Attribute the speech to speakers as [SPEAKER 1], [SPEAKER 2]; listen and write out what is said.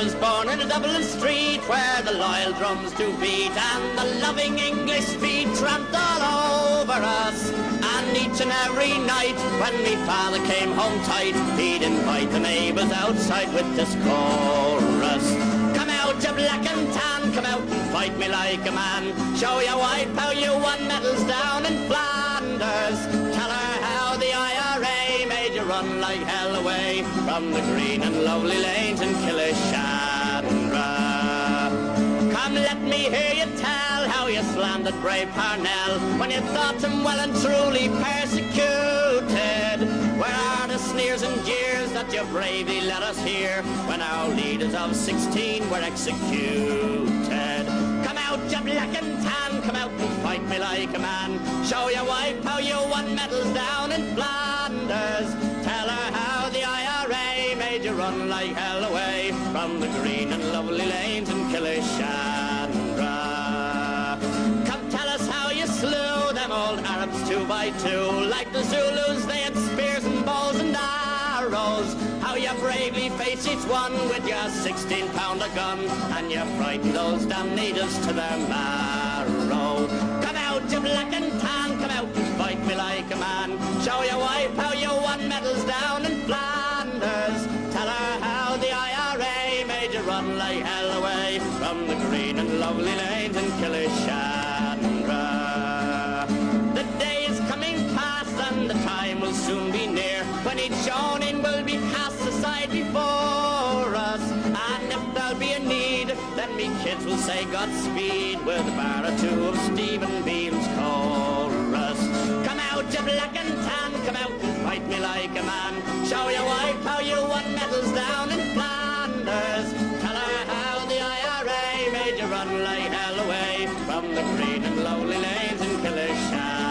[SPEAKER 1] was born in a Dublin street where the loyal drums do beat and the loving English feet tramped all over us. And each and every night when me father came home tight, he'd invite the neighbours outside with this chorus. Come out, you black and tan, come out and fight me like a man. Show your wife how you won medals down in Flanders. Tell her how the IRA made you run like hell away from the green and lovely lanes in Killishandra. Come, let me hear you tell how you slandered brave Parnell when you thought him well and truly persecuted. Where are the sneers and jeers that you bravely let us hear when our leaders of 16 were executed? Come out, you black and tan, come out and fight me like a man. Show your wife how you won medals down in Flanders. Tell her how the IRA made you run like hell away from the green and lovely lanes in Killishandra. Come tell us how you slew them old Arabs 2 by 2. Like the Zulus they had spears and bows and arrows. How you bravely faced each one with your 16-pounder gun, and you frightened those damn natives to their marrow. Come out, you black and tan, come out and fight me like a man. Show your wife how you won medals down in Flanders. Tell her how the IRA made you run like hell away from the green and lovely lanes in Killishandra. The day is coming past and the time will soon be near when each shawning will be cast aside before us. And if there'll be a need, then me kids will say Godspeed with a bar or two of Stephen Beale's chorus. Come out, you black and tan, come out and fight me like a man. Show your wife how you won medals down in Flanders. Tell her how the IRA made you run like hell away from the green and lovely lanes in Killishandra.